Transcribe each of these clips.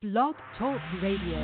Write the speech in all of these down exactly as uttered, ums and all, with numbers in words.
Blog Talk Radio.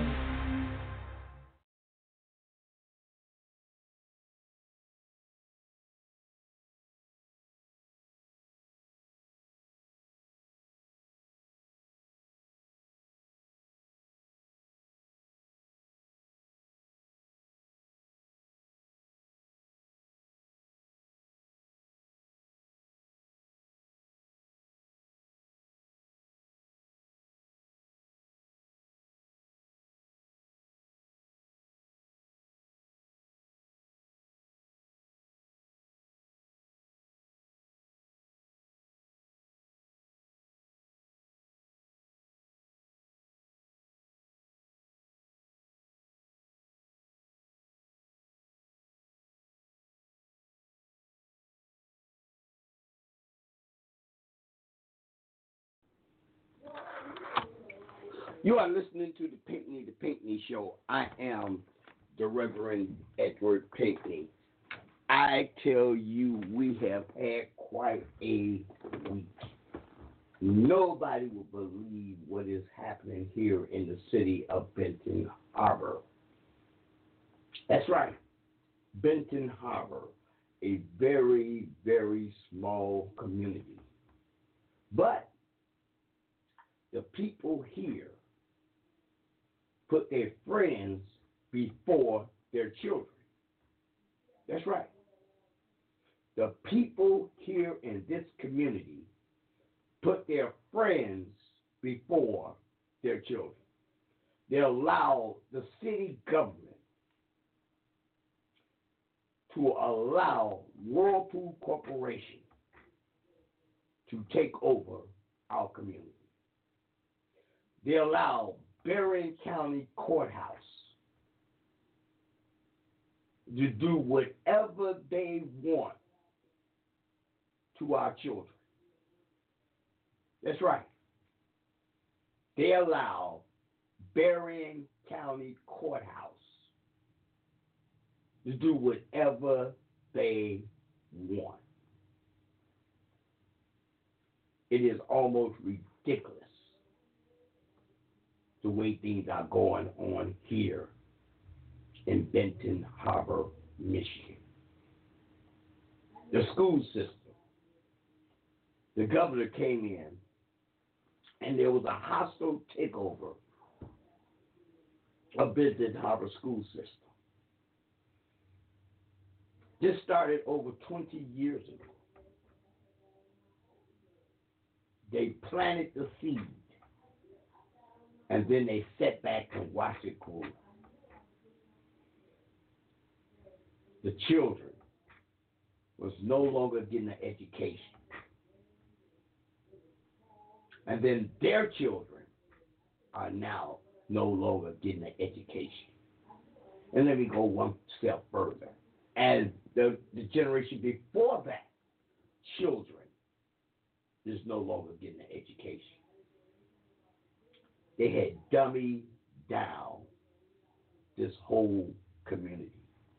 You are listening to the Pinckney, the Pinckney Show. I am the Reverend Edward Pinckney. I tell you, we have had quite a week. Nobody will believe what is happening here in the city of Benton Harbor. That's right, Benton Harbor, a very, very small community. But the people here put their friends before their children. That's right. The people here in this community put their friends before their children. They allow the city government to allow Whirlpool Corporation to take over our community. They allow Berrien County Courthouse to do whatever they want to our children. That's right. They allow Berrien County Courthouse to do whatever they want. It is almost ridiculous the way things are going on here in Benton Harbor, Michigan. The school system. The governor came in and there was a hostile takeover of Benton Harbor school system. This started over twenty years ago. They planted the seed and then they sat back and watched it grow. The children was no longer getting an education. And then their children are now no longer getting an education. And let me go one step further. And the, the generation before that, children is no longer getting an education. They had dummied down this whole community.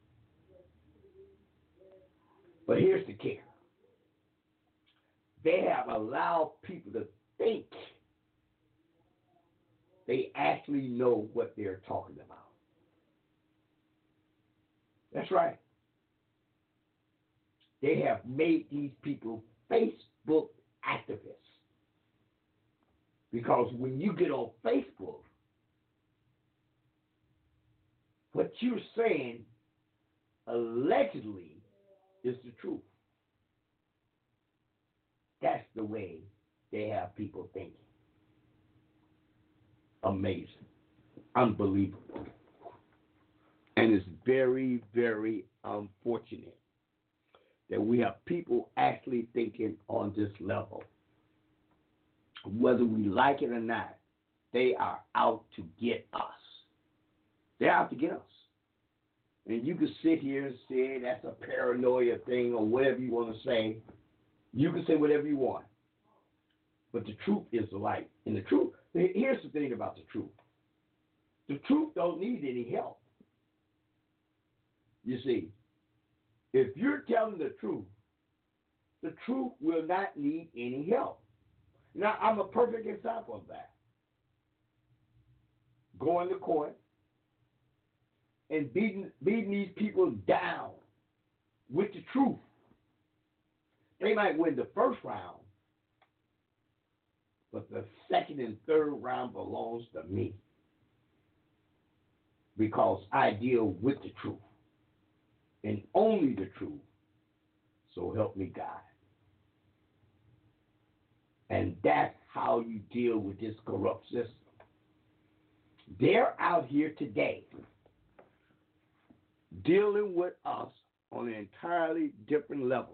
But here's the kicker. They have allowed people to think they actually know what they're talking about. That's right. They have made these people Facebook activists. Because when you get on Facebook, what you're saying allegedly is the truth. That's the way they have people thinking. Amazing. Unbelievable. And it's very, very unfortunate that we have people actually thinking on this level. Whether we like it or not, they are out to get us. They're out to get us. And you can sit here and say that's a paranoia thing or whatever you want to say. You can say whatever you want. But the truth is the light. And the truth, here's the thing about the truth. The truth don't need any help. You see, if you're telling the truth, the truth will not need any help. Now, I'm a perfect example of that. going to court and beating, beating these people down with the truth. They might win the first round, but the second and third round belongs to me because I deal with the truth and only the truth. So help me God. And that's how you deal with this corrupt system. They're out here today dealing with us on an entirely different level.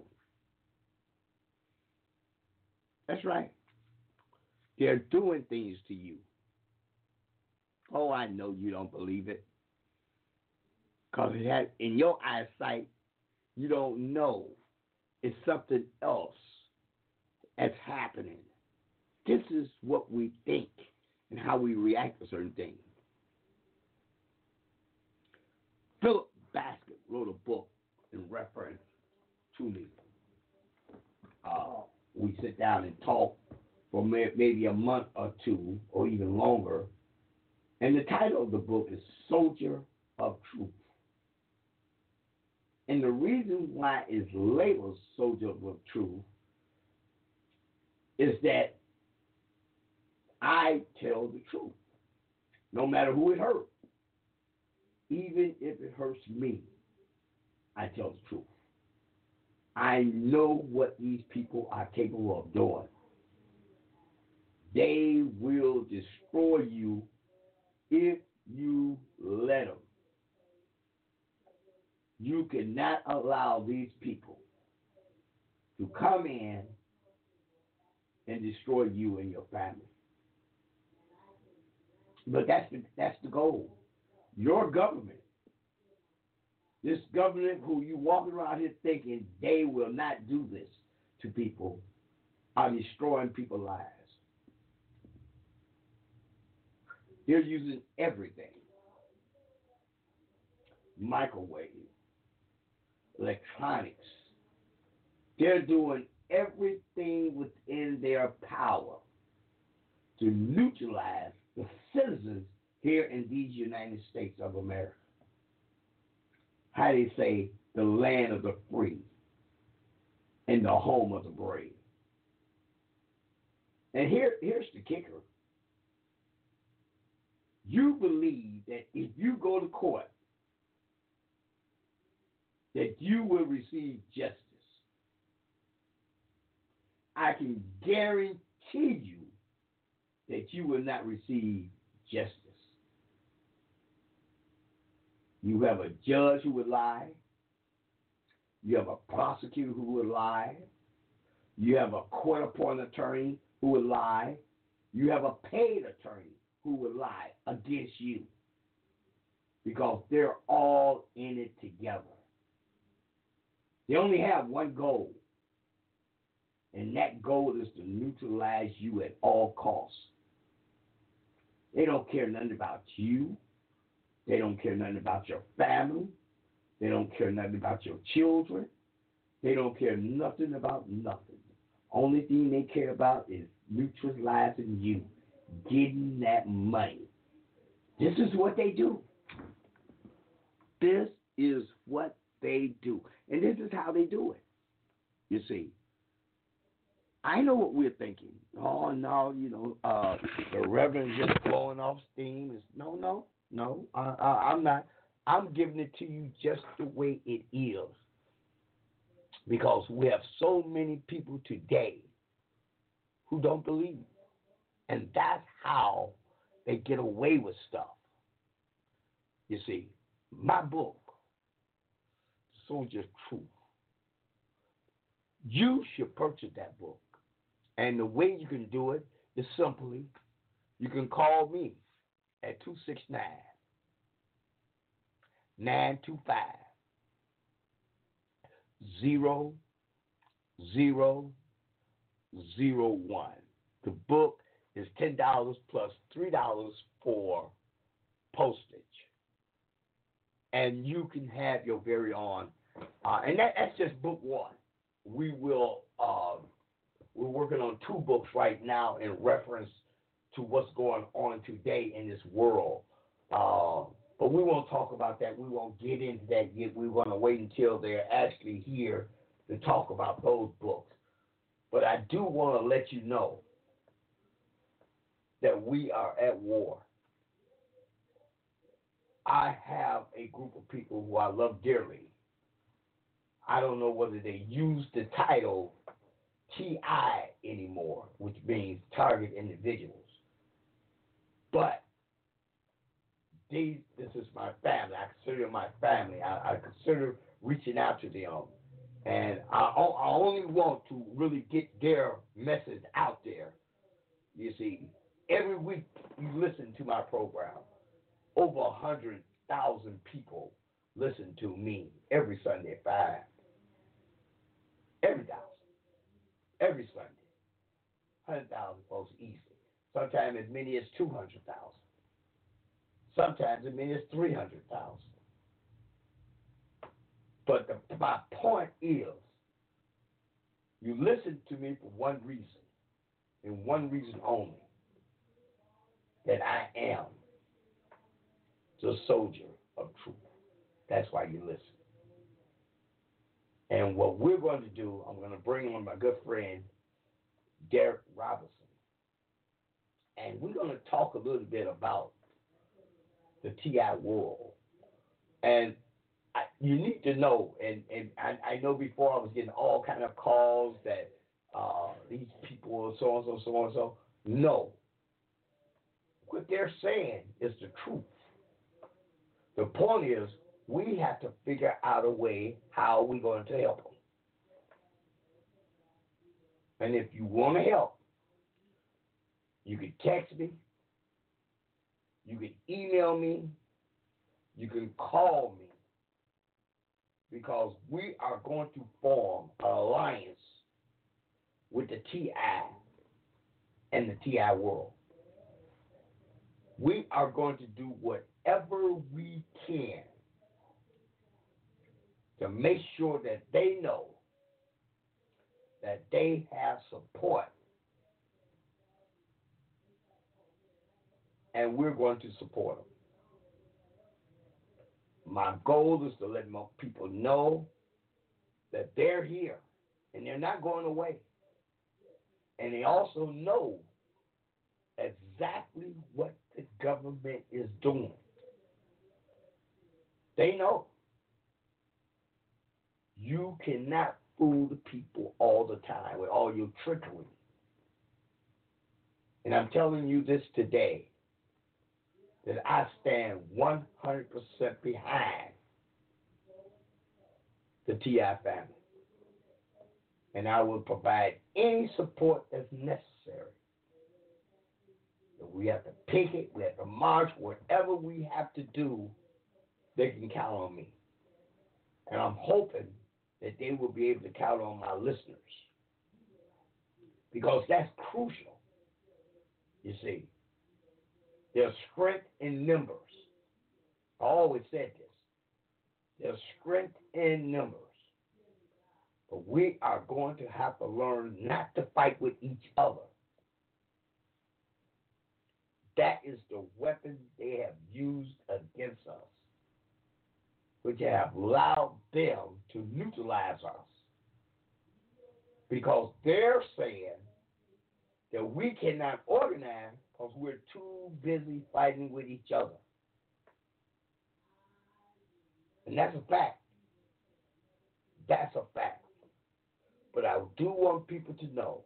That's right. They're doing things to you. Oh, I know you don't believe it. Because it has, in your eyesight, you don't know it's something else that's happening. This is what we think and how we react to certain things. Philip Baskett wrote a book in reference to me. Uh, we sit down and talk for may, maybe a month or two or even longer. And the title of the book is Soldier of Truth. And the reason why it's labeled Soldier of Truth is that I tell the truth, no matter who it hurts. Even if it hurts me, I tell the truth. I know what these people are capable of doing. They will destroy you if you let them. You cannot allow these people to come in and destroy you and your family. But that's the, that's the goal. Your government, this government who you walking around here thinking they will not do this to people, are destroying people's lives. They're using everything. Microwave, electronics. They're doing everything within their power to neutralize the citizens here in these United States of America. How they say, the land of the free and the home of the brave. And here, here's the kicker. You believe that if you go to court, that you will receive justice. I can guarantee you that you will not receive justice. You have a judge who would lie. You have a prosecutor who would lie. You have a court-appointed attorney who would lie. You have a paid attorney who would lie against you because they're all in it together. They only have one goal, and that goal is to neutralize you at all costs. They don't care nothing about you. They don't care nothing about your family. They don't care nothing about your children. They don't care nothing about nothing. Only thing they care about is neutralizing you, getting that money. This is what they do. This is what they do. And this is how they do it. You see, I know what we're thinking. Oh, no, you know, uh, the Reverend just blowing off steam. Is No, no, no, uh, uh, I'm not. I'm giving it to you just the way it is. Because we have so many people today who don't believe. And that's how they get away with stuff. You see, my book, Soldier's Truth, you should purchase that book. And the way you can do it is simply, you can call me at two six nine, nine two five, zero zero zero one. The book is ten dollars plus three dollars for postage. And you can have your very own. Uh, and that, that's just book one. We will, uh, we're working on two books right now in reference to what's going on today in this world Uh, but we won't talk about that. We won't get into that yet. We want to wait until they're actually here to talk about those books. But I do want to let you know that we are at war. I have a group of people who I love dearly. I don't know whether they use the title T I anymore, which means target individuals. But these, this is my family. I consider them my family. I, I consider reaching out to them. And I, I only want to really get their message out there. You see, every week you listen to my program. Over one hundred thousand people listen to me every Sunday at five. Every thousand. Every Sunday. one hundred thousand folks easily. Sometimes as many as two hundred thousand. Sometimes as many as three hundred thousand. But the, my point is, you listen to me for one reason, and one reason only, that I am the soldier of truth. That's why you listen. And what we're going to do, I'm going to bring on my good friend, Derek Robinson. And we're going to talk a little bit about the T I world. And I, you need to know, and, and I, I know before I was getting all kind of calls that uh, these people are so-and-so, so-and-so. No. What they're saying is the truth. The point is, we have to figure out a way how we're going to help them. And if you want to help, you can text me, you can email me, you can call me, because we are going to form an alliance with the T I and the T I world. We are going to do whatever we can to make sure that they know that they have support, and we're going to support them. My goal is to let more people know that they're here and they're not going away. And they also know exactly what the government is doing. They know. You cannot fool the people all the time with all your trickery. And I'm telling you this today, that I stand one hundred percent behind the T I family. And I will provide any support that's necessary. If we have to picket, we have to march, whatever we have to do, they can count on me. And I'm hoping that they will be able to count on my listeners. Because that's crucial, you see. There's strength in numbers. I always said this. There's strength in numbers. But we are going to have to learn not to fight with each other. That is the weapon they have used against us, which have allowed them to neutralize us. Because they're saying that we cannot organize because we're too busy fighting with each other. And that's a fact. That's a fact. But I do want people to know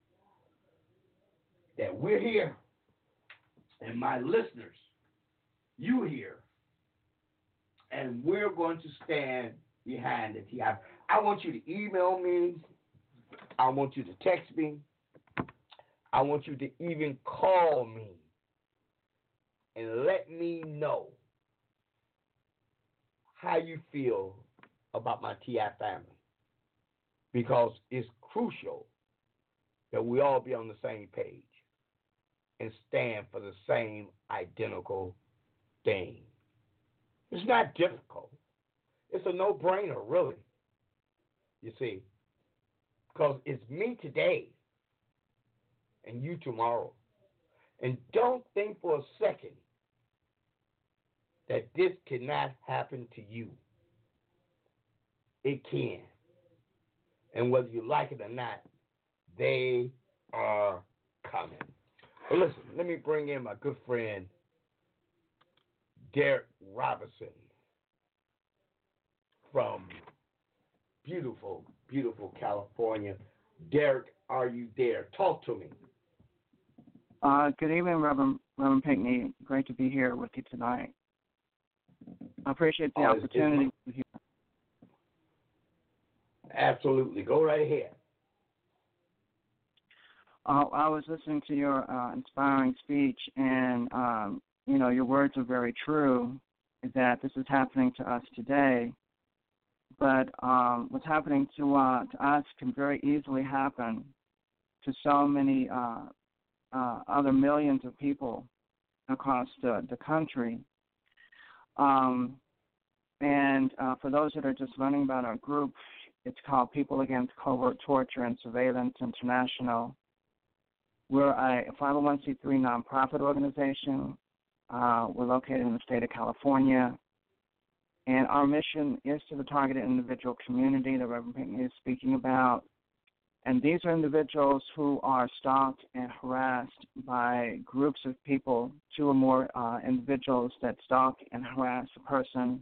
that we're here, and my listeners, you here, and we're going to stand behind the T I. I want you to email me. I want you to text me. I want you to even call me and let me know how you feel about my T I family. Because it's crucial that we all be on the same page and stand for the same identical thing. It's not difficult. It's a no-brainer, really. You see, because it's me today and you tomorrow. And don't think for a second that this cannot happen to you. It can. And whether you like it or not, they are coming. Well, listen, let me bring in my good friend, Derek Robinson, from beautiful, beautiful California. Derek, are you there? Talk to me. Uh, good evening, Reverend, Reverend Pinckney. Great to be here with you tonight. I appreciate the Oh, it's- opportunity it's- to hear. Absolutely. Go right ahead. Uh, I was listening to your uh, inspiring speech, and, um, you know, your words are very true, that this is happening to us today. But um, what's happening to, uh, to us can very easily happen to so many uh, uh, other millions of people across the, the country. Um, and uh, for those that are just learning about our group, it's called People Against Covert Torture and Surveillance International. We're a five oh one c three nonprofit organization. Uh, we're located in the state of California. And our mission is to the targeted individual community that Reverend Pinckney is speaking about. And these are individuals who are stalked and harassed by groups of people, two or more uh, individuals that stalk and harass a person.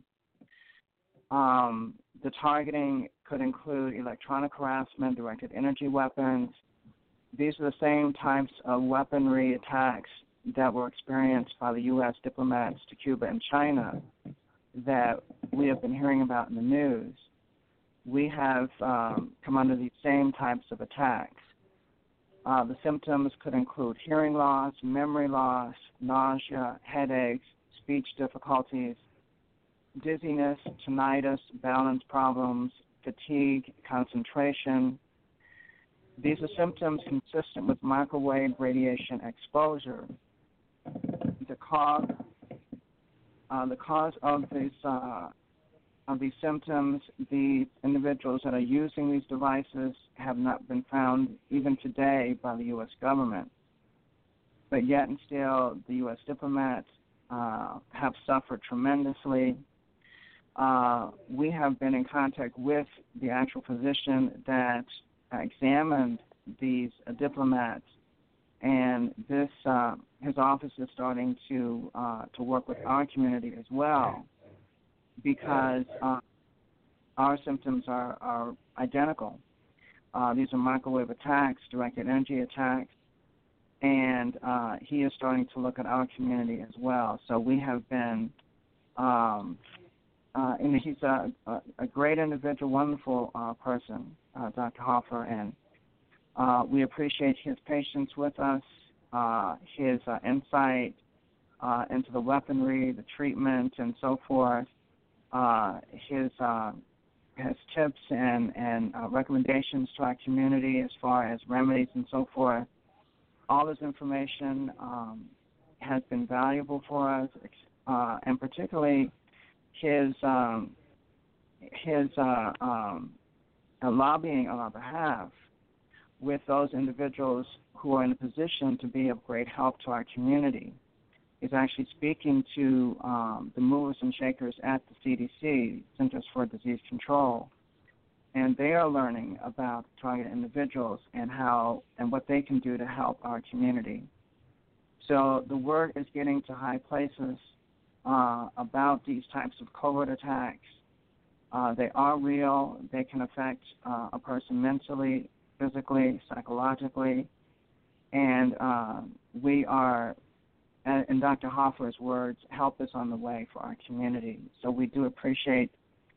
Um, the targeting could include electronic harassment, directed energy weapons. These are the same types of weaponry attacks that were experienced by the U S diplomats to Cuba and China that we have been hearing about in the news. We have um, come under these same types of attacks. Uh, the symptoms could include hearing loss, memory loss, nausea, headaches, speech difficulties, dizziness, tinnitus, balance problems, fatigue, concentration. These are symptoms consistent with microwave radiation exposure. The cause, uh, the cause of these uh, of these symptoms, the individuals that are using these devices have not been found even today by the U S government. But yet and still, the U S diplomats uh, have suffered tremendously. Uh, we have been in contact with the actual physician that examined these uh, diplomats, and this uh, his office is starting to uh, to work with our community as well, because uh, our symptoms are, are identical. Uh, these are microwave attacks, directed energy attacks, and uh, he is starting to look at our community as well. So we have been, um, uh, and he's a, a, a great individual, wonderful uh, person, uh, Doctor Hoffer, and uh, we appreciate his patience with us, uh, his uh, insight uh, into the weaponry, the treatment, and so forth. Uh, his uh, his tips and and uh, recommendations to our community as far as remedies and so forth. All this information um, has been valuable for us, uh, and particularly his um, his uh, um, uh, lobbying on our behalf with those individuals who are in a position to be of great help to our community. Is actually speaking to um, the movers and shakers at the C D C, Centers for Disease Control, and they are learning about targeted individuals and how and what they can do to help our community. So the word is getting to high places uh, about these types of covert attacks. Uh, they are real. They can affect uh, a person mentally, physically, psychologically, and uh, we are, in Doctor Hoffer's words, help is on the way for our community. So we do appreciate,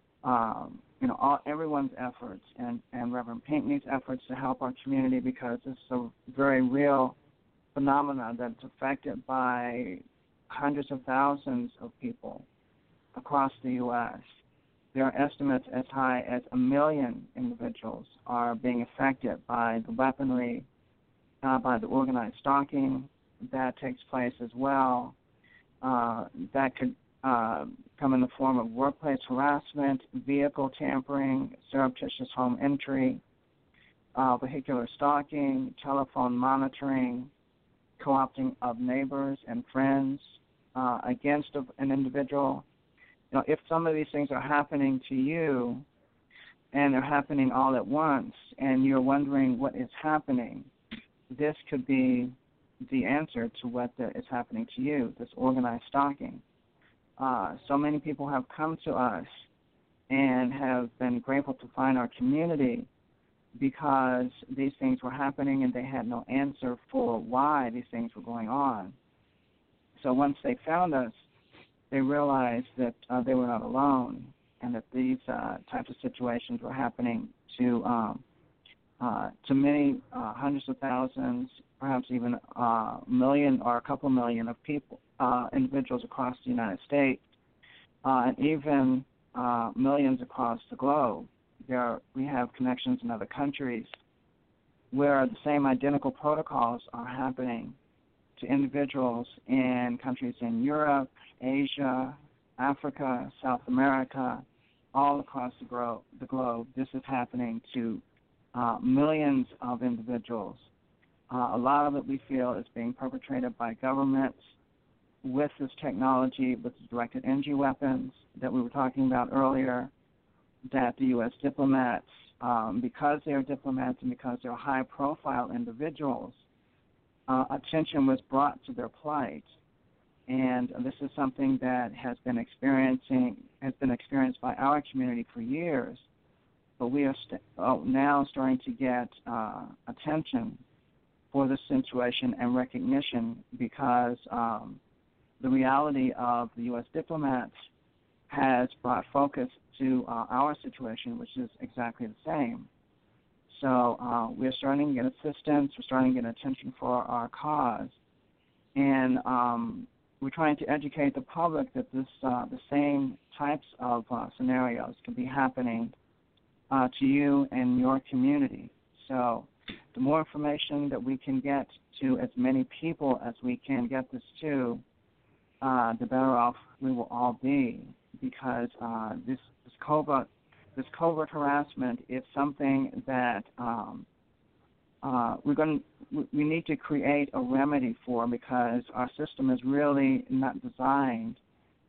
um, you know, all, everyone's efforts and, and Reverend Pinckney's efforts to help our community, because it's a very real phenomenon that's affected by hundreds of thousands of people across the U S There are estimates as high as a million individuals are being affected by the weaponry, uh, by the organized stalking that takes place as well. Uh, that could uh, come in the form of workplace harassment, vehicle tampering, surreptitious home entry, uh, vehicular stalking, telephone monitoring, co-opting of neighbors and friends, uh, against a, an individual. You know, if some of these things are happening to you and they're happening all at once and you're wondering what is happening, this could be the answer to what the, is happening to you, this organized stalking. Uh, so many people have come to us and have been grateful to find our community because these things were happening and they had no answer for why these things were going on. So once they found us, they realized that uh, they were not alone and that these uh, types of situations were happening to um, uh, to many uh, hundreds of thousands, perhaps even a uh, million or a couple million of people, uh, individuals across the United States, uh, and even uh, millions across the globe. There are, we have connections in other countries where the same identical protocols are happening to individuals in countries in Europe, Asia, Africa, South America, all across the, gro- the globe. This is happening to uh, millions of individuals. Uh, a lot of it we feel is being perpetrated by governments with this technology, with the directed energy weapons that we were talking about earlier, that the U S diplomats, um, because they are diplomats and because they're high-profile individuals, uh, attention was brought to their plight. And this is something that has been experiencing has been experienced by our community for years, but we are st- oh, now starting to get uh, attention for this situation and recognition because um, the reality of the U S diplomats has brought focus to uh, our situation, which is exactly the same. So uh, we're starting to get assistance, we're starting to get attention for our cause, and um, we're trying to educate the public that this uh, the same types of uh, scenarios can be happening uh, to you and your community. So the more information that we can get to as many people as we can get this to, uh, the better off we will all be, because uh, this, this covert this covert harassment is something that um, uh, we're going to, we need to create a remedy for, because our system is really not designed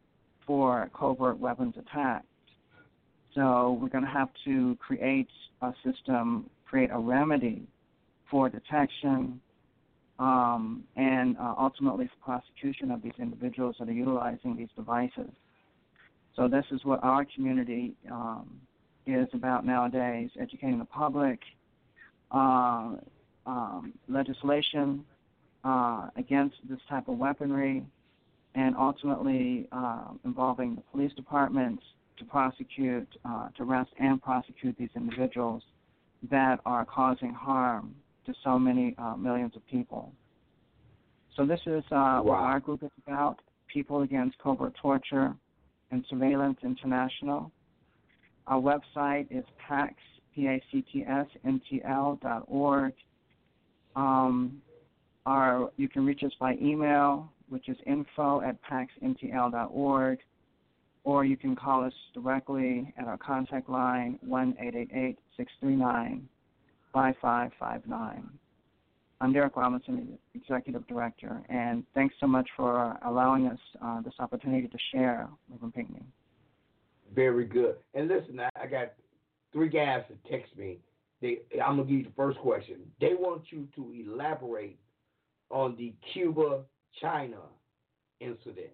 for covert weapons attacks. So we're going to have to create a system, create a remedy for detection um, and uh, ultimately for prosecution of these individuals that are utilizing these devices. So this is what our community um, is about nowadays, educating the public, uh, um, legislation uh, against this type of weaponry, and ultimately uh, involving the police departments to prosecute, uh, to arrest and prosecute these individuals that are causing harm to so many uh, millions of people. So this is uh, wow. what our group is about, People Against Covert Torture and Surveillance International. Our website is PAX, P A C T S, N T L dot org. Um, our, you can reach us by email, which is info at pax n t l dot org, or you can call us directly at our contact line, one eight eight eight, six three nine, five five five nine. I'm Derek Robinson, Executive Director, and thanks so much for allowing us uh, this opportunity to share, Reverend Pinckney. Very good. And listen, I, I got three guys that text me. They, I'm going to give you the first question. They want you to elaborate on the Cuba-China incident.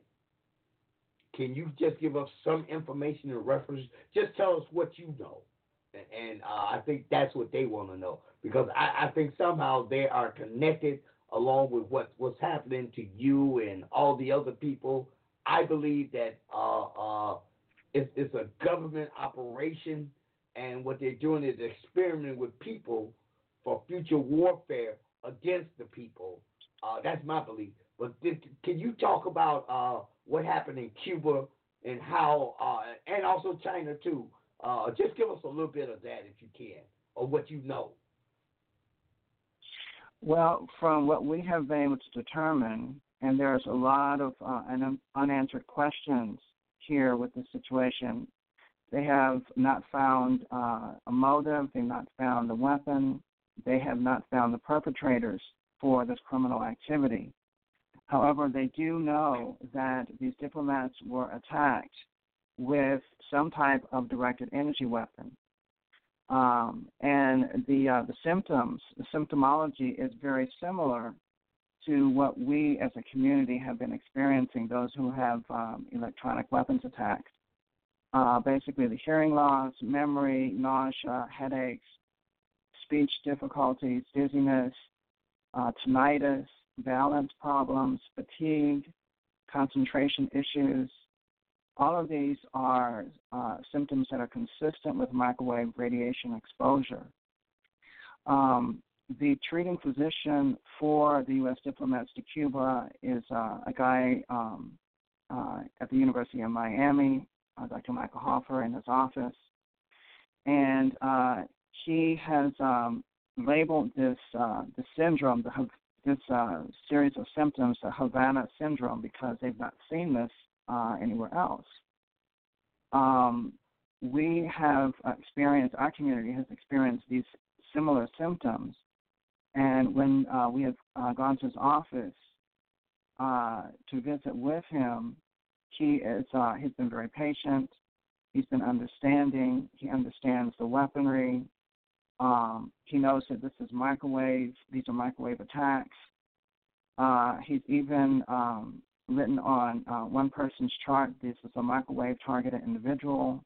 Can you just give us some information in reference? Just tell us what you know. And uh, I think that's what they want to know, because I, I think somehow they are connected along with what, what's happening to you and all the other people. I believe that uh, uh, it's, it's a government operation, and what they're doing is experimenting with people for future warfare against the people. Uh, that's my belief. But th- can you talk about uh, what happened in Cuba and how, uh, and also China too? Uh, just give us a little bit of that if you can, or what you know. Well, from what we have been able to determine, and there's a lot of uh, un- unanswered questions here with this situation, they have not found uh, a motive, they've not found the weapon, they have not found the perpetrators for this criminal activity. However, they do know that these diplomats were attacked with some type of directed energy weapon. Um, and the uh, the symptoms, the symptomology is very similar to what we as a community have been experiencing, those who have um, electronic weapons attacks. Uh, basically, the hearing loss, memory, nausea, headaches, speech difficulties, dizziness, uh, tinnitus, balance problems, fatigue, concentration issues. All of these are uh, symptoms that are consistent with microwave radiation exposure. Um, the treating physician for the U S diplomats to Cuba is uh, a guy um, uh, at the University of Miami, uh, Doctor Michael Hoffer, in his office. And uh, he has um, labeled this, uh, this syndrome, the, this uh, series of symptoms, the Havana syndrome, because they've not seen this uh, anywhere else. Um, we have experienced, our community has experienced these similar symptoms. And when uh, we have uh, gone to his office uh, to visit with him, he is uh, he's been very patient. He's been understanding. He understands the weaponry. Um, he knows that this is microwave. These are microwave attacks. Uh, he's even um, written on uh, one person's chart, this is a microwave targeted individual.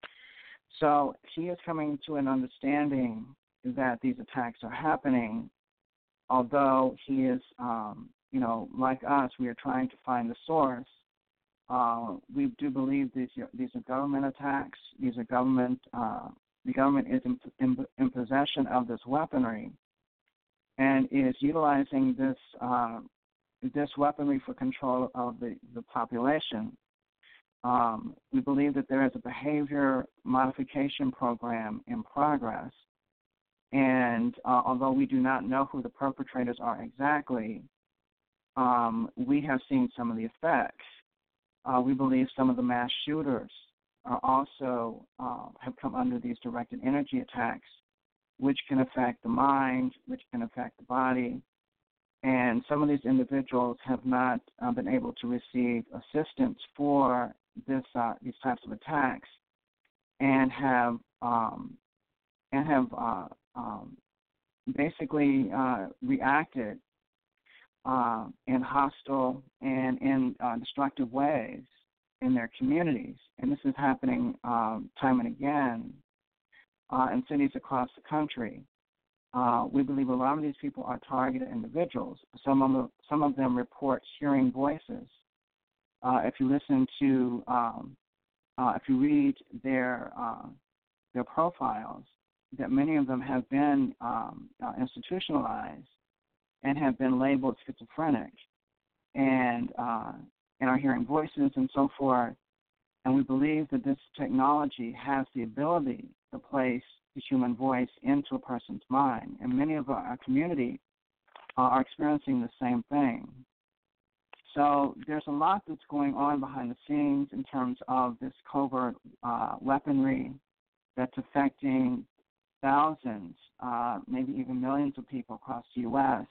So he is coming to an understanding that these attacks are happening, although he is, um, you know, like us, we are trying to find the source. Uh, we do believe these are, these are government attacks. These are government, uh, the government is in, in, in possession of this weaponry and is utilizing this uh, this weaponry for control of the, the population. Um, we believe that there is a behavior modification program in progress. And uh, although we do not know who the perpetrators are exactly, um, we have seen some of the effects. Uh, we believe some of the mass shooters are also uh, have come under these directed energy attacks, which can affect the mind, which can affect the body. And some of these individuals have not uh, been able to receive assistance for this uh, these types of attacks, and have um, and have uh, um, basically uh, reacted uh, in hostile and in uh, destructive ways in their communities. And this is happening um, time and again uh, in cities across the country. Uh, we believe a lot of these people are targeted individuals. Some of them, some of them report hearing voices. Uh, if you listen to, um, uh, if you read their uh, their profiles, that many of them have been um, uh, institutionalized and have been labeled schizophrenic, and uh, and are hearing voices and so forth. And we believe that this technology has the ability to place the human voice into a person's mind. And many of our, our community uh, are experiencing the same thing. So there's a lot that's going on behind the scenes in terms of this covert uh, weaponry that's affecting thousands, uh, maybe even millions of people across the U S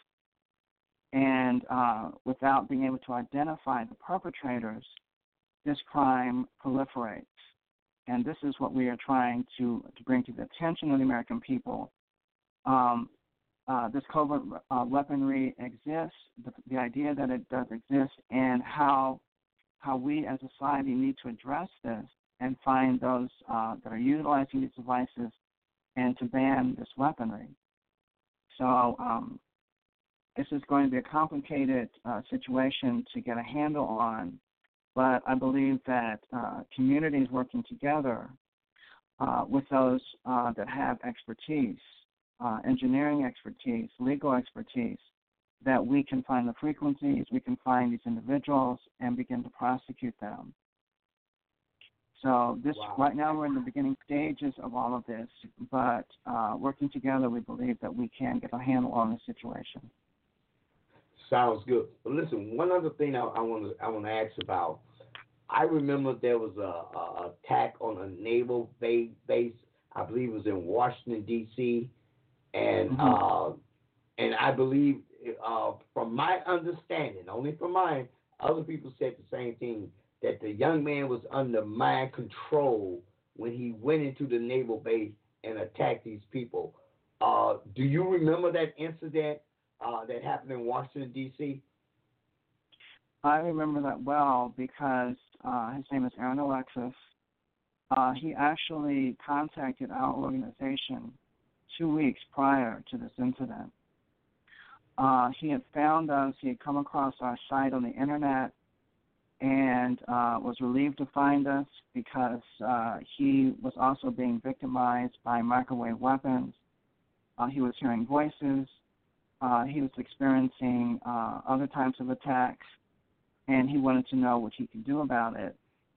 And uh, without being able to identify the perpetrators, this crime proliferates. And this is what we are trying to, to bring to the attention of the American people. Um, uh, this covert uh, weaponry exists, the, the idea that it does exist, and how how we as a society need to address this and find those uh, that are utilizing these devices and to ban this weaponry. So um, this is going to be a complicated uh, situation to get a handle on. But I believe that uh, communities working together uh, with those uh, that have expertise, uh, engineering expertise, legal expertise, that we can find the frequencies, we can find these individuals, and begin to prosecute them. So this Wow. Right now we're in the beginning stages of all of this, but uh, working together, we believe that we can get a handle on the situation. Sounds good. But listen, one other thing I, I want to I want to ask about. I remember there was a, a attack on a naval base, base. I believe it was in Washington D C, and Mm-hmm. uh, and I believe uh, from my understanding, only from mine, other people said the same thing, that the young man was under mind control when he went into the naval base and attacked these people. Uh, do you remember that incident uh, that happened in Washington, D C? I remember that well because uh, his name is Aaron Alexis. Uh, he actually contacted our organization two weeks prior to this incident. Uh, he had found us, he had come across our site on the internet, and uh, was relieved to find us because uh, he was also being victimized by microwave weapons. Uh, he was hearing voices. Uh, he was experiencing uh, other types of attacks, and he wanted to know what he could do about it.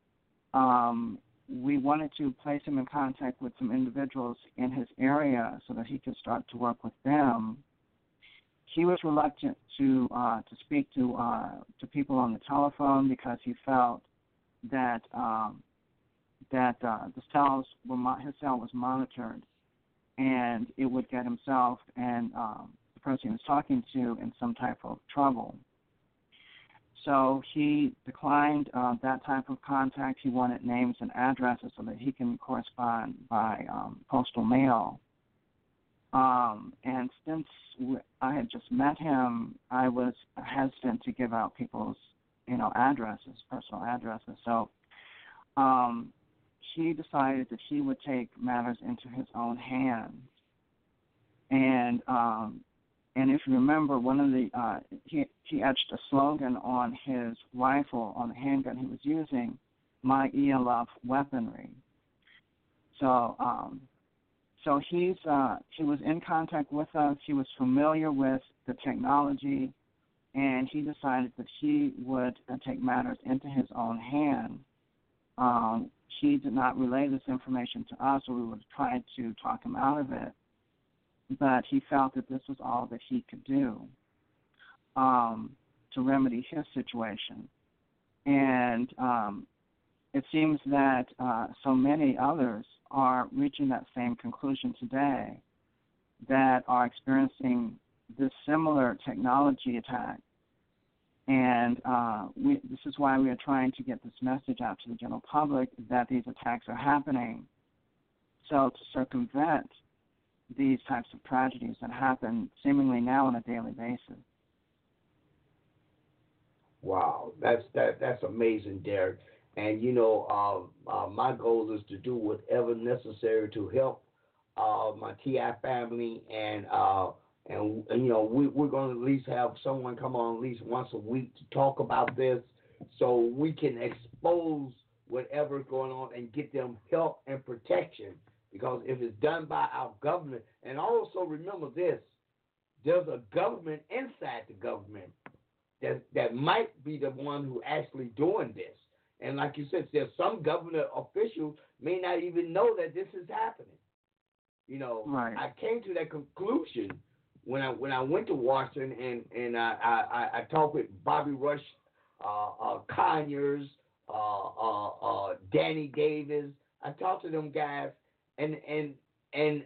Um, we wanted to place him in contact with some individuals in his area so that he could start to work with them. He was reluctant to uh, to speak to uh, to people on the telephone because he felt that um, that uh, the cells were mo- his cell was monitored, and it would get himself and um, the person he was talking to in some type of trouble. So he declined uh, that type of contact. He wanted names and addresses so that he can correspond by um, postal mail. Um, and since I had just met him, I was hesitant to give out people's, you know, addresses, personal addresses. So um, he decided that he would take matters into his own hands. And um, and if you remember, one of the uh, he he etched a slogan on his rifle, on the handgun he was using, "My E L F weaponry." So. Um, So he's uh, he was in contact with us. He was familiar with the technology, and he decided that he would uh, take matters into his own hand. Um, he did not relay this information to us, or we would try to talk him out of it. But he felt that this was all that he could do um, to remedy his situation. And um, it seems that uh, so many others are reaching that same conclusion today, that are experiencing this similar technology attack. And uh, we, this is why we are trying to get this message out to the general public that these attacks are happening. So to circumvent these types of tragedies that happen seemingly now on a daily basis. Wow, that's that that's amazing, Derek. And you know, uh, uh, my goal is to do whatever necessary to help uh, my T I family, and uh, and, and you know, we, we're going to at least have someone come on at least once a week to talk about this, so we can expose whatever's going on and get them help and protection. Because if it's done by our government, and also remember this, there's a government inside the government that that might be the one who actually doing this. And like you said, there's some government officials may not even know that this is happening. You know, right. I came to that conclusion when I when I went to Washington, and and I I, I talked with Bobby Rush, uh, uh, Conyers, uh, uh, uh, Danny Davis. I talked to them guys, and and and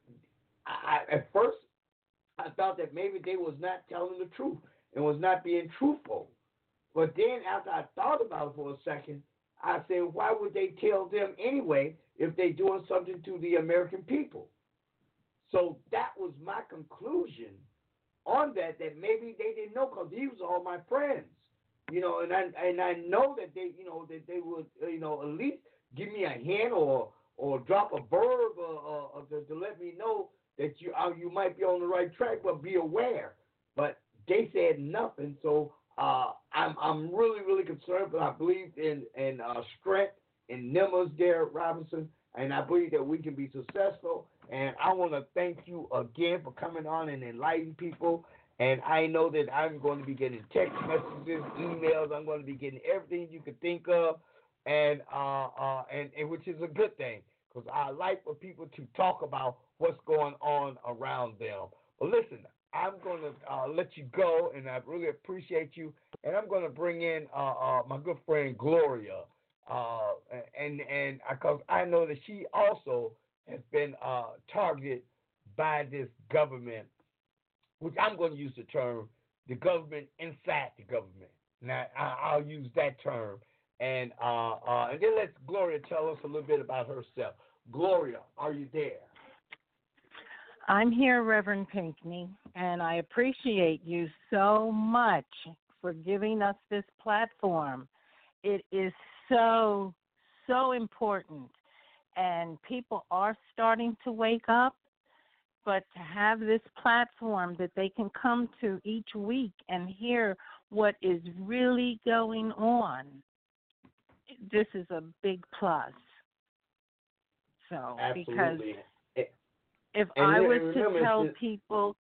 I, at first I thought that maybe they was not telling the truth and was not being truthful. But then after I thought about it for a second, I said, why would they tell them anyway if they're doing something to the American people? So that was my conclusion on that, that maybe they didn't know, because these were all my friends. You know, and I and I know that they, you know, that they would, you know, at least give me a hint or or drop a verb or, or to, to let me know that you uh, you might be on the right track, but be aware. But they said nothing, so uh, I'm I'm really really concerned. But I believe in in uh, strength in numbers, Derek Robinson, and I believe that we can be successful. And I want to thank you again for coming on and enlightening people. And I know that I'm going to be getting text messages, emails. I'm going to be getting everything you could think of, and uh, uh, and, and which is a good thing, because I like for people to talk about what's going on around them. But listen, I'm going to uh, let you go, and I really appreciate you. And I'm going to bring in uh, uh, my good friend Gloria, uh, and and because I know that she also has been uh, targeted by this government which I'm going to use the term, the government inside the government. Now, I, I'll use that term. And, uh, uh, and then let Gloria tell us a little bit about herself. Gloria, are you there? I'm here, Reverend Pinckney, and I appreciate you so much for giving us this platform. It is so, so important, and people are starting to wake up, but to have this platform that they can come to each week and hear what is really going on, this is a big plus. So, Absolutely. because if and I was remember, to tell this, people,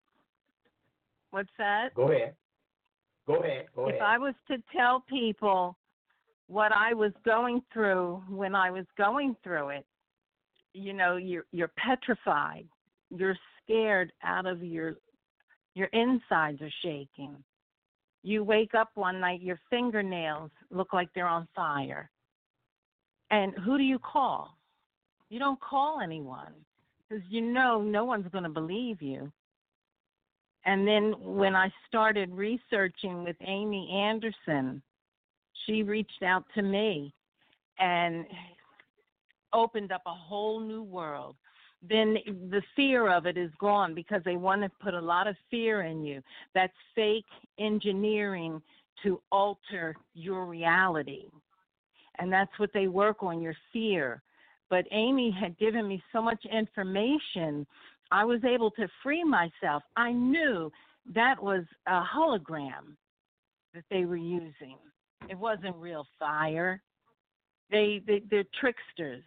what's that? Go ahead. Go ahead. Go if ahead. I was to tell people what I was going through when I was going through it, you know, you're you're petrified. You're scared out of your your insides are shaking. You wake up one night, your fingernails look like they're on fire. And who do you call? You don't call anyone because you know no one's going to believe you. And then when I started researching with Amy Anderson, she reached out to me and opened up a whole new world. Then the fear of it is gone because they want to put a lot of fear in you. That's fake engineering to alter your reality. And that's what they work on, your fear. But Amy had given me so much information, I was able to free myself. I knew that was a hologram that they were using. It wasn't real fire. They, they, they're tricksters.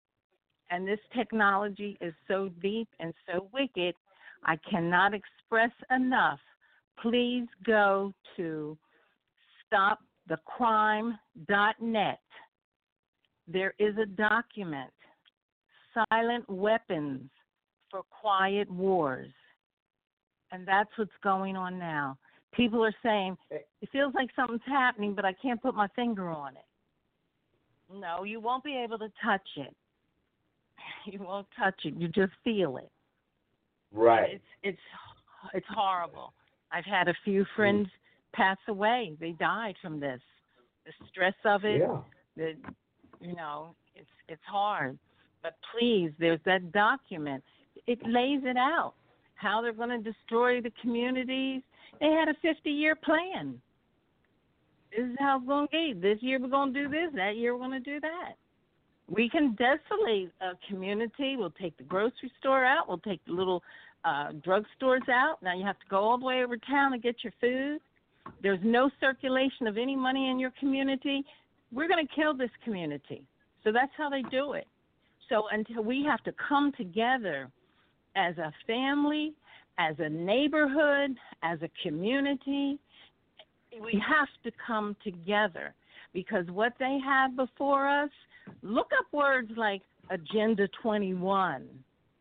And this technology is so deep and so wicked, I cannot express enough. Please go to stop the crime dot net. There is a document, Silent Weapons for Quiet Wars. And that's what's going on now. People are saying, it feels like something's happening, but I can't put my finger on it. No, you won't be able to touch it. You won't touch it. You just feel it. Right. It's it's it's horrible. I've had a few friends pass away. They died from this. The stress of it. Yeah. The you know, it's it's hard. But please, there's that document. It lays it out. How they're going to destroy the communities. They had a fifty-year plan. This is how it's going to be. This year we're going to do this. That year we're going to do that. We can desolate a community. We'll take the grocery store out. We'll take the little uh, drugstores out. Now you have to go all the way over town to get your food. There's no circulation of any money in your community. We're going to kill this community. So that's how they do it. So until we have to come together as a family, as a neighborhood, as a community, we have to come together because what they have before us, look up words like Agenda twenty-one,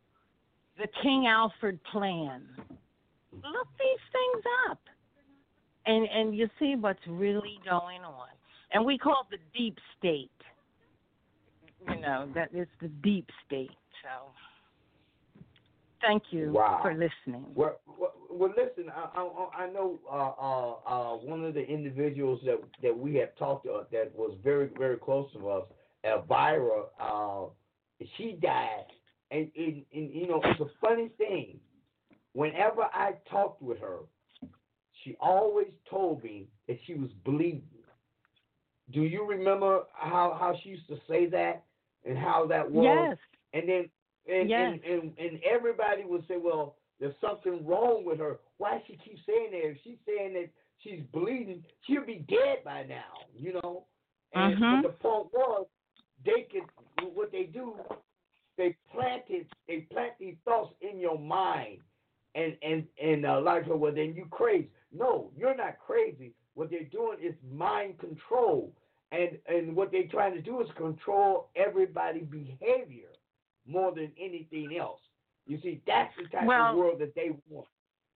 the King Alfred Plan. Look these things up, and and you see what's really going on. And we call it the deep state. You know, that is the deep state. So thank you wow. for listening. Well, well, well listen, I, I, I know uh, uh, uh, one of the individuals that, that we have talked to that was very, very close to us, Elvira, uh, she died. And, and, and, you know, it's a funny thing. Whenever I talked with her, she always told me that she was bleeding. Do you remember how, how she used to say that and how that was? Yes. And then and, yes. and, and, and everybody would say, well, there's something wrong with her. Why she keep saying that? If she's saying that she's bleeding, she'll be dead by now, you know? And mm-hmm. but the point was, they could, what they do, they planted, they plant these thoughts in your mind, and and and uh, like her, well then you crazy. No, you're not crazy. What they're doing is mind control, and and what they're trying to do is control everybody's behavior more than anything else. You see, that's the type well, of world that they want.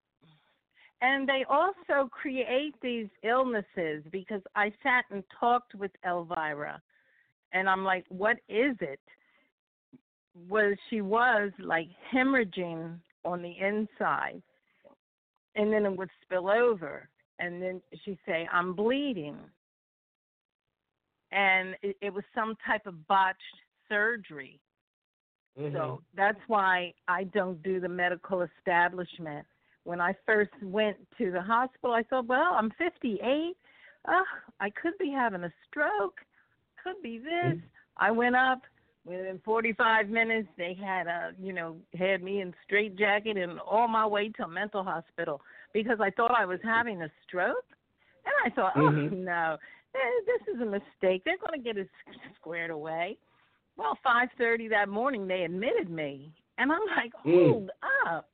And they also create these illnesses because I sat and talked with Elvira, and I'm like, what is it? Was she was like hemorrhaging on the inside, and then it would spill over. And then she'd say, I'm bleeding. And it, it was some type of botched surgery. Mm-hmm. So that's why I don't do the medical establishment. When I first went to the hospital, I thought, well, I'm fifty-eight. Oh, I could be having a stroke. Could be this. Mm-hmm. I went up. Within forty-five minutes, they had a, you know, had me in straitjacket and all my way to a mental hospital because I thought I was having a stroke. And I thought, oh, mm-hmm. no, this is a mistake. They're going to get it squared away. Well, five thirty that morning, they admitted me. And I'm like, hold mm. up.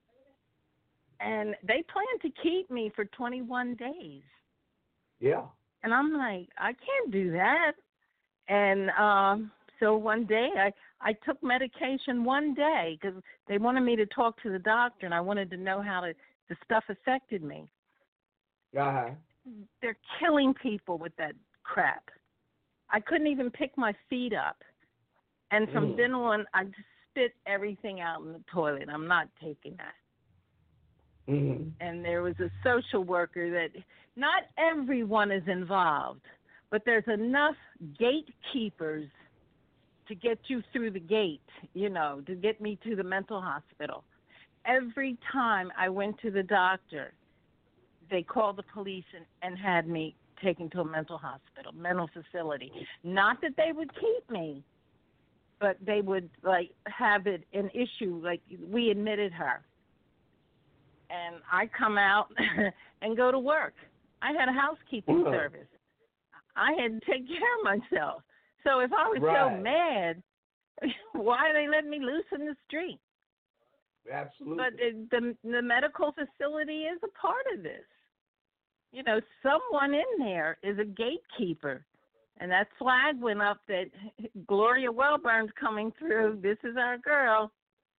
And they planned to keep me for twenty-one days. Yeah. And I'm like, I can't do that. And um, so one day I, I took medication one day because they wanted me to talk to the doctor, and I wanted to know how to, the stuff affected me. Uh-huh. They're killing people with that crap. I couldn't even pick my feet up. And from mm. then on, I just spit everything out in the toilet. I'm not taking that. Mm-hmm. And there was a social worker that not everyone is involved, but there's enough gatekeepers to get you through the gate, you know, to get me to the mental hospital. Every time I went to the doctor, they called the police and, and had me taken to a mental hospital, mental facility. Not that they would keep me, but they would, like, have it an issue, like, we admitted her. And I come out and go to work. I had a housekeeping yeah. service. I had to take care of myself. So if I was right. so mad, why are they letting me loose in the street? Absolutely. But it, the the medical facility is a part of this. You know, someone in there is a gatekeeper. And that flag went up that Gloria Wellburn's coming through. This is our girl.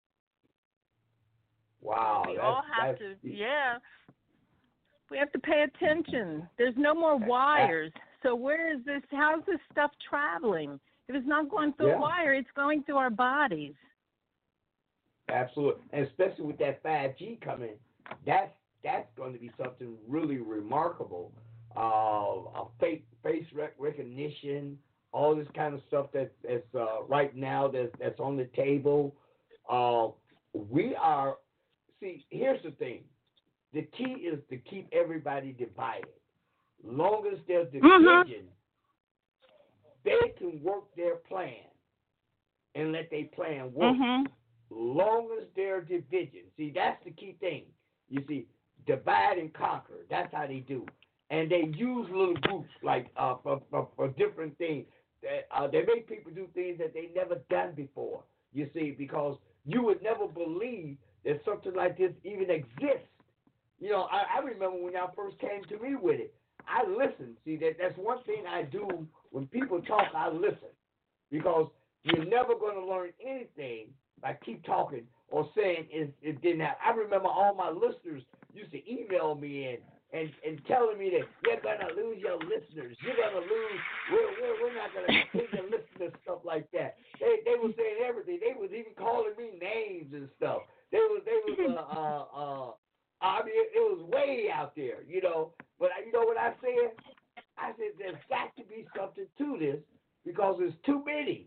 Wow. We that's, all have that's, to, yeah. We have to pay attention. There's no more wires. So where is this, how's this stuff traveling? If it's not going through yeah. a wire, it's going through our bodies. Absolutely. And especially with that five G coming, that's, that's going to be something really remarkable. Uh, a fake face rec- recognition, all this kind of stuff that, that's uh, right now that's, that's on the table. Uh, we are, see, here's the thing. The key is to keep everybody divided. Long as there's division, mm-hmm. they can work their plan and let their plan work. Mm-hmm. Long as there's division. See, that's the key thing. You see, divide and conquer. That's how they do. And they use little groups like uh, for, for, for different things. They, uh, they make people do things that they never done before. You see, because you would never believe that something like this even exists. You know, I, I remember when y'all first came to me with it. I listen. See, that that's one thing I do when people talk. I listen because you're never going to learn anything by keep talking or saying it, it didn't happen. I remember all my listeners used to email me and and, and telling me that you're going to lose your listeners. You're going to lose. We're we're, we're not going to continue to listen to stuff like that. They they were saying everything. They was even calling me names and stuff. They was they was uh uh. uh I mean, it, it was way out there, you know. But you know what I said? I said there's got to be something to this because there's too many.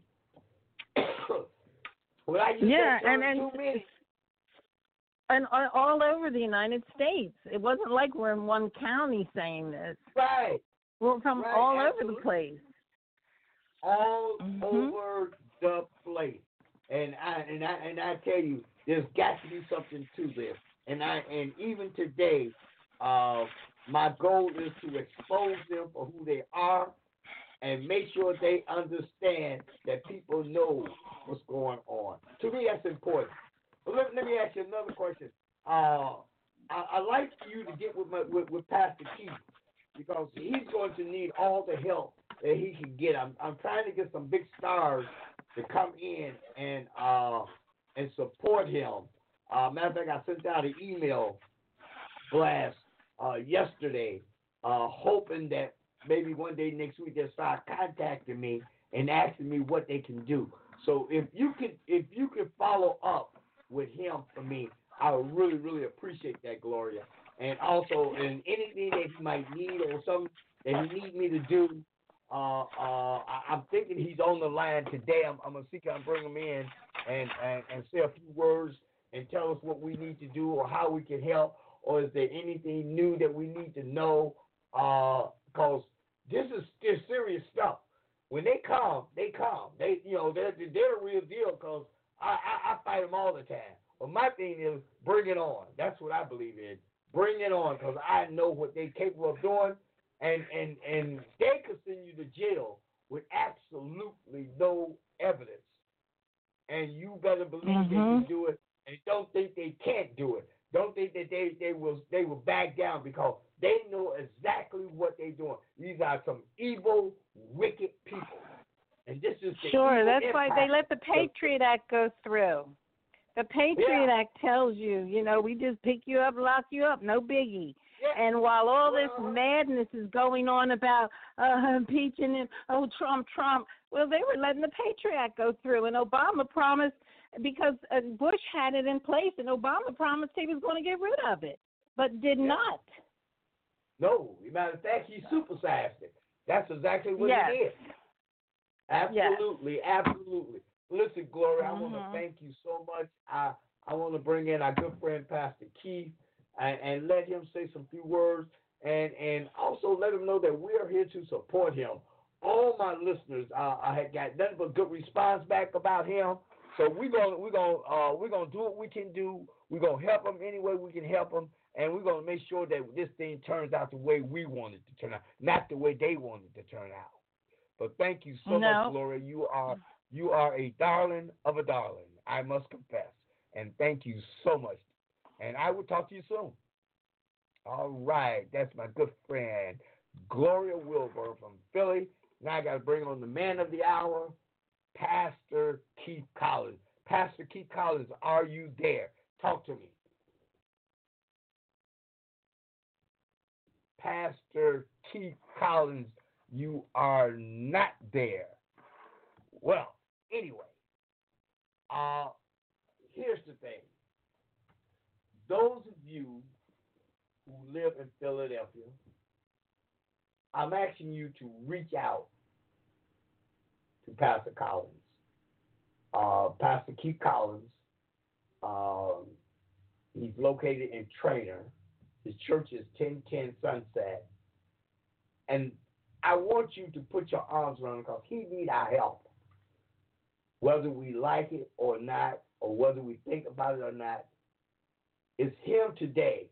When I used yeah, to and, and too many. And all over the United States. It wasn't like we're in one county saying this. Right. We're from right, all absolutely. over the place. All mm-hmm. over the place. And I and I and I tell you, there's got to be something to this. And I and even today, uh, my goal is to expose them for who they are and make sure they understand that people know what's going on. To me, that's important. But let, let me ask you another question. Uh, I, I like you to get with, my, with with Pastor Keith because he's going to need all the help that he can get. I'm I'm trying to get some big stars to come in and uh and support him. Uh, matter of fact, I sent out an email blast uh, yesterday, uh, hoping that maybe one day next week they'll start contacting me and asking me what they can do. So if you could, if you could follow up with him for me, I would really, really appreciate that, Gloria. And also, in anything that he might need or something that he need me to do, uh, uh, I, I'm thinking he's on the line today. I'm, I'm gonna see if I can bring him in and, and and say a few words and tell us what we need to do or how we can help, or is there anything new that we need to know? Because uh, this is this serious stuff. When they come, they come. They, you know, they're they're the real deal. Because I, I I fight them all the time. But my thing is, bring it on. That's what I believe in. Bring it on, because I know what they're capable of doing, and and and they could send you to jail with absolutely no evidence, and you better believe mm-hmm. they can do it, and don't think they can't do it. Don't think that they they will they will back down, because they know exactly what they're doing. These are some evil, wicked people, and this is the sure. evil That's why they let the Patriot Act go through. The Patriot yeah. Act tells you, you know, we just pick you up, lock you up, no biggie. Yeah. And while all this well, madness is going on about uh, impeaching him, oh, Trump, Trump, well, they were letting the Patriot Act go through. And Obama promised, because uh, Bush had it in place, and Obama promised he was going to get rid of it, but did yeah. not. No, as a matter of fact, he supersized it. That's exactly what yes. he did. Absolutely, yes. absolutely. Listen, Gloria, mm-hmm. I want to thank you so much. I I want to bring in our good friend Pastor Keith and, and let him say some few words, and and also let him know that we are here to support him. All my listeners, uh, I had got nothing but good response back about him. So we're gonna we're gonna uh, we're gonna do what we can do. We're gonna help him any way we can help him, and we're gonna make sure that this thing turns out the way we want it to turn out, not the way they want it to turn out. But thank you so no. much, Gloria. You are you are a darling of a darling, I must confess. And thank you so much. And I will talk to you soon. All right, that's my good friend Gloria Wilbur from Philly. Now I got to bring on the man of the hour, Pastor Keith Collins. Pastor Keith Collins, are you there? Talk to me. Pastor Keith Collins, you are not there. Well, anyway, uh, here's the thing. Those of you who live in Philadelphia, I'm asking you to reach out to Pastor Collins. Uh, Pastor Keith Collins, um, he's located in Trainer. His church is ten ten Sunset. And I want you to put your arms around him, because he needs our help. Whether we like it or not, or whether we think about it or not, it's him today,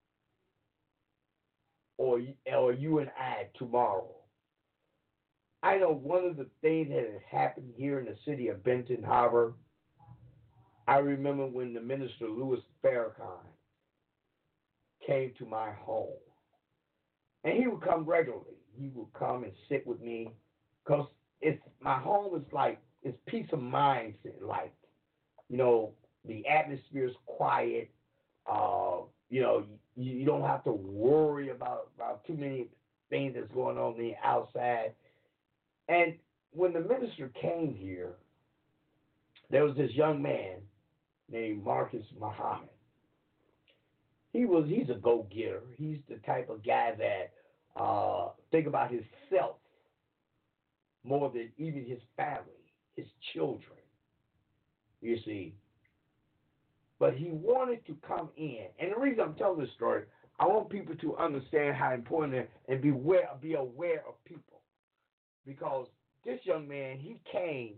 or, or you and I tomorrow. I know one of the things that has happened here in the city of Benton Harbor, I remember when the minister Louis Farrakhan came to my home. And he would come regularly. He would come and sit with me, because it's my home is like, it's peace of mind, like, you know, the atmosphere is quiet. Uh, you know, you, you don't have to worry about, about too many things that's going on, on the outside. And when the minister came here, there was this young man named Marcus Muhammad. He was he's a go-getter. He's the type of guy that uh, think about himself more than even his family, his children, you see. But he wanted to come in. And the reason I'm telling this story, I want people to understand how important it is and be aware, be aware of people. Because this young man, he came,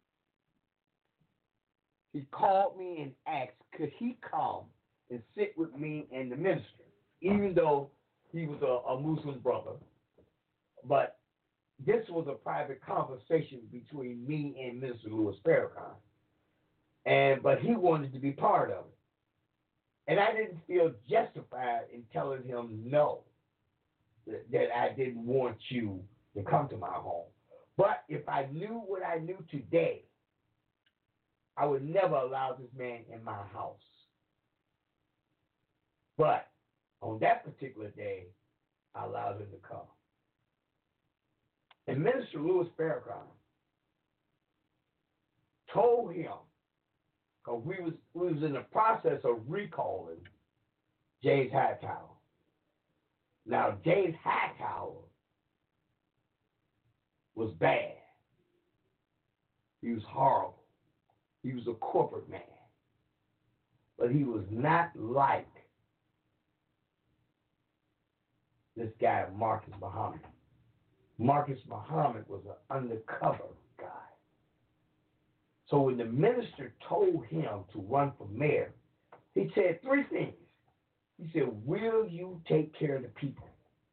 he called me and asked, could he come and sit with me and the minister, even though he was a, a Muslim brother. But this was a private conversation between me and Minister Louis Farrakhan. And but he wanted to be part of it. And I didn't feel justified in telling him no, that, that I didn't want you to come to my home. But if I knew what I knew today, I would never allow this man in my house. But on that particular day, I allowed him to come. And Minister Louis Farrakhan told him Because we was, we was in the process of recalling James Hightower. Now, James Hightower was bad. He was horrible. He was a corporate man. But he was not like this guy, Marcus Muhammad. Marcus Muhammad was an undercover guy. So when the minister told him to run for mayor, he said three things. He said, will you take care of the people?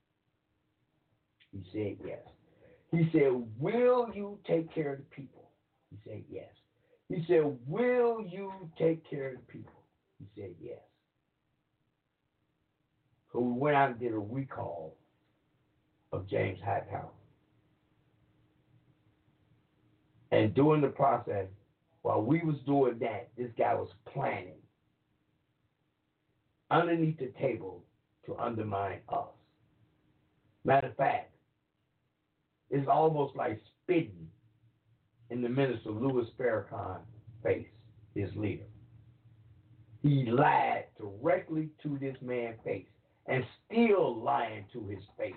He said, yes. He said, will you take care of the people? He said, yes. He said, will you take care of the people? He said, yes. So we went out and did a recall of James Hightower. And during the process, while we was doing that, this guy was planning underneath the table to undermine us. Matter of fact, it's almost like spitting in the minister Louis Farrakhan's face, his leader. He lied directly to this man's face and still lying to his face.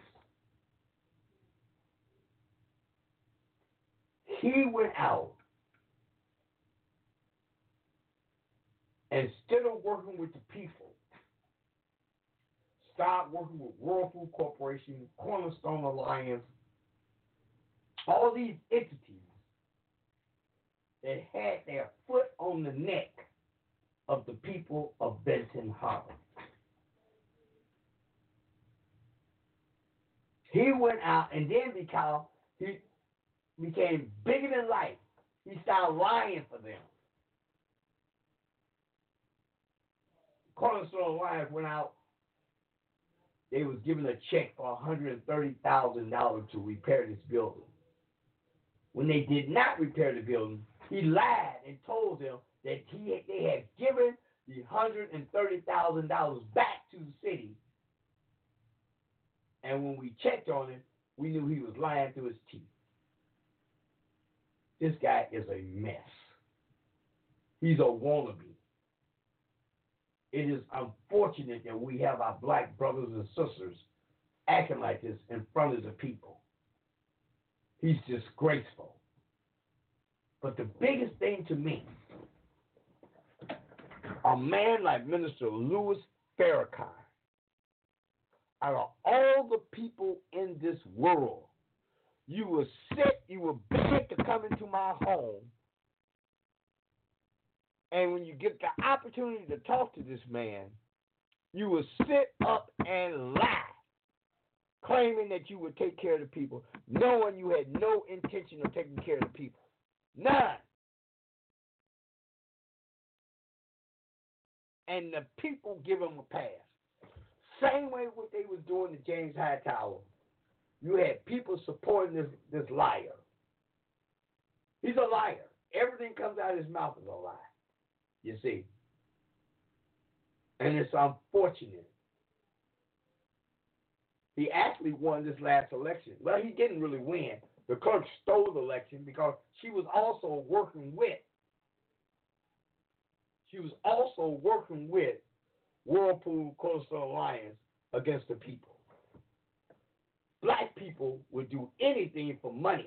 He went out and instead of working with the people, started working with World Food Corporation, Cornerstone Alliance, all these entities that had their foot on the neck of the people of Benton Harbor. He went out, and then because he became bigger than life, he started lying for them. Cornerstone Alliance went out. They was given a check for one hundred thirty thousand dollars to repair this building. When they did not repair the building, he lied and told them that he they had given the one hundred thirty thousand dollars back to the city. And when we checked on him, we knew he was lying through his teeth. This guy is a mess. He's a wannabe. It is unfortunate that we have our black brothers and sisters acting like this in front of the people. He's disgraceful. But the biggest thing to me, a man like Minister Louis Farrakhan, out of all the people in this world, you will sit, you will beg to come into my home, and when you get the opportunity to talk to this man, you will sit up and lie, claiming that you would take care of the people, knowing you had no intention of taking care of the people. None. And the people give him a pass. Same way what they was doing to James Hightower. You had people supporting this, this liar. He's a liar. Everything comes out of his mouth is a lie. You see. And it's unfortunate. He actually won this last election. Well, he didn't really win. The clerk stole the election because she was also working with, she was also working with Whirlpool Coastal Alliance against the people. Black people would do anything for money.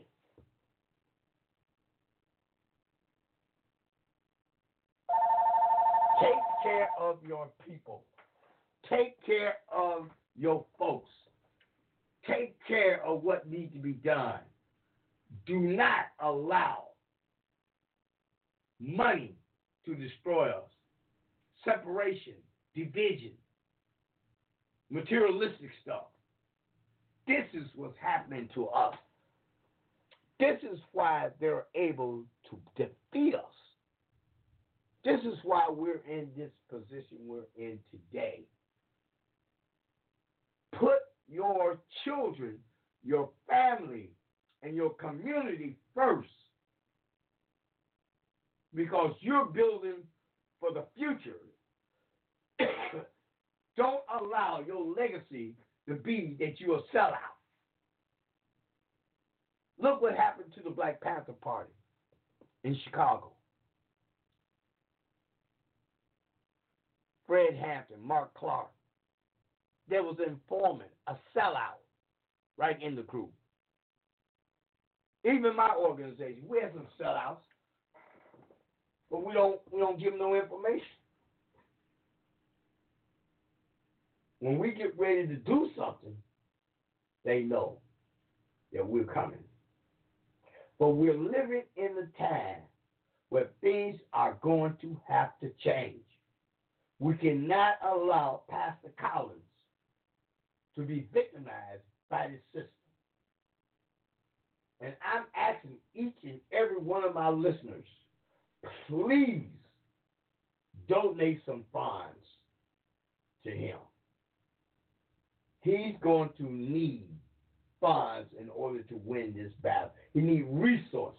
Take care of your people. Take care of your folks. Take care of what needs to be done. Do not allow money to destroy us. Separation, division, materialistic stuff. This is what's happening to us. This is why they're able to defeat us. This is why we're in this position we're in today. Put your children, your family, and your community first, because you're building for the future. Don't allow your legacy to be that you're a sellout. Look what happened to the Black Panther Party in Chicago. Fred Hampton, Mark Clark. There was an informant, a sellout, right in the crew. Even my organization, we have some sellouts, but we don't we don't give them no information. When we get ready to do something, they know that we're coming. But we're living in a time where things are going to have to change. We cannot allow Pastor Collins to be victimized by the system. And I'm asking each and every one of my listeners, please donate some funds to him. He's going to need funds in order to win this battle. He needs resources.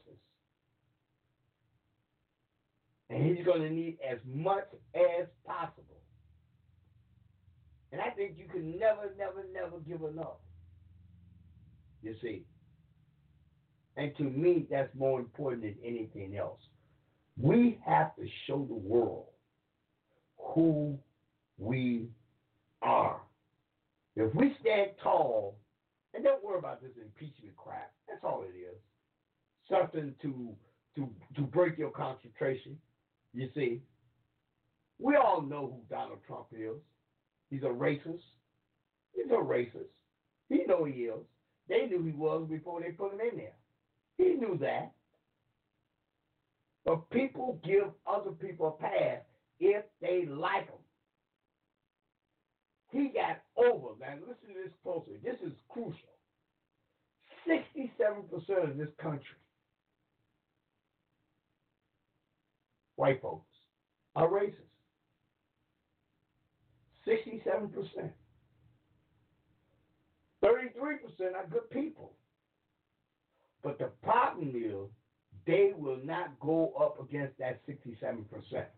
And he's going to need as much as possible. And I think you can never, never, never give enough. You see. And to me, that's more important than anything else. We have to show the world who we are. If we stand tall, and don't worry about this impeachment crap, that's all it is. Something to to to break your concentration. You see, we all know who Donald Trump is. He's a racist. He's a racist. He know he is. They knew he was before they put him in there. He knew that. But people give other people a pass if they like him. He got over, man. Listen to this closely. This is crucial. sixty-seven percent of this country, white folks, are racist. sixty-seven percent. thirty-three percent are good people. But the problem is they will not go up against that sixty-seven percent.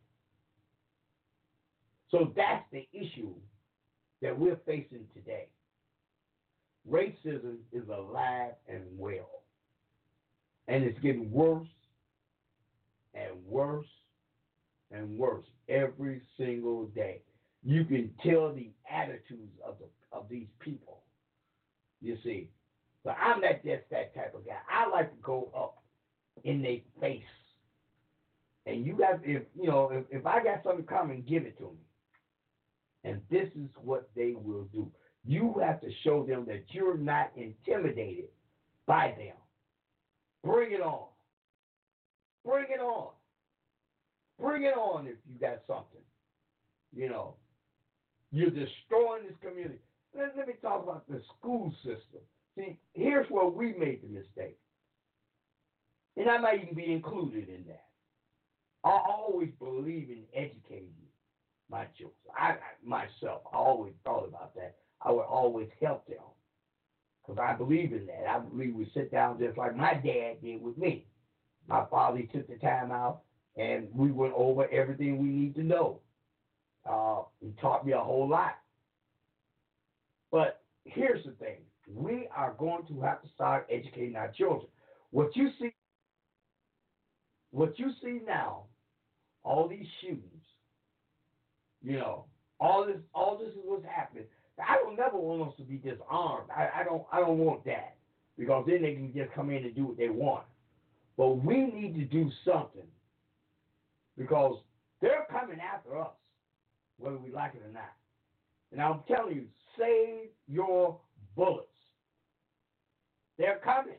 So that's the issue that we're facing today. Racism is alive and well. And it's getting worse and worse and worse every single day. You can tell the attitudes of the of these people. You see. But I'm not just that type of guy. I like to go up in their face. And you got if you know, if, if I got something coming, give it to me. And this is what they will do. You have to show them that you're not intimidated by them. Bring it on. Bring it on. Bring it on if you got something. You know, you're destroying this community. Let, let me talk about the school system. See, here's where we made the mistake. And I might even be included in that. I always believe in educating my children. I, I myself, I always thought about that. I would always help them because I believe in that. I believe we sit down just like my dad did with me. My father, he took the time out and we went over everything we need to know. Uh, he taught me a whole lot. But here's the thing. We are going to have to start educating our children. What you see, what you see now, all these shootings, you know, all this, all this is what's happening. I don't never want us to be disarmed. I, I don't, I don't want that because then they can just come in and do what they want. But we need to do something because they're coming after us, whether we like it or not. And I'm telling you, save your bullets. They're coming.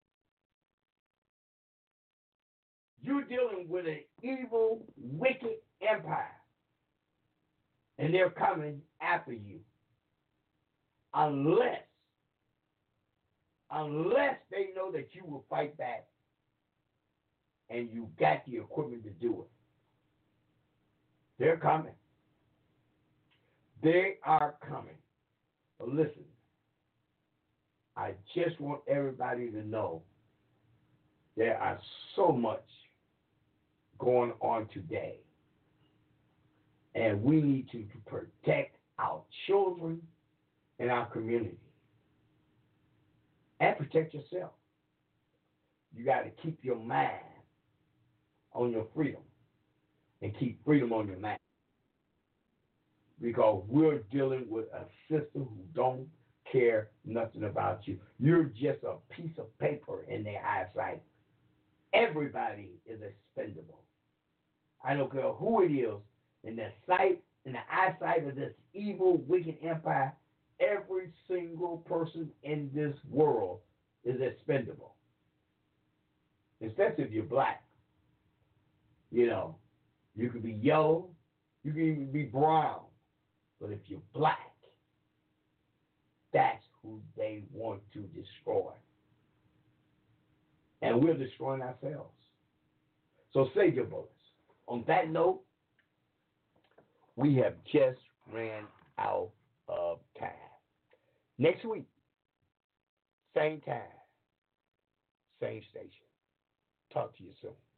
You're dealing with an evil, wicked empire. And they're coming after you. Unless, unless they know that you will fight back and you got the equipment to do it. They're coming. They are coming. But listen, I just want everybody to know there are so much going on today. And we need to protect our children and our community. And protect yourself. You got to keep your mind on your freedom and keep freedom on your mind. because we're dealing with a system who don't care nothing about you. You're just a piece of paper in their eyesight. Everybody is expendable. I don't care who it is, in the sight, in the eyesight of this evil, wicked empire, every single person in this world is expendable. Especially if you're black. You know, you could be yellow, you can even be brown. But if you're black, that's who they want to destroy. And we're destroying ourselves. So save your bullets. On that note, we have just ran out of time. Next week, same time, same station. Talk to you soon.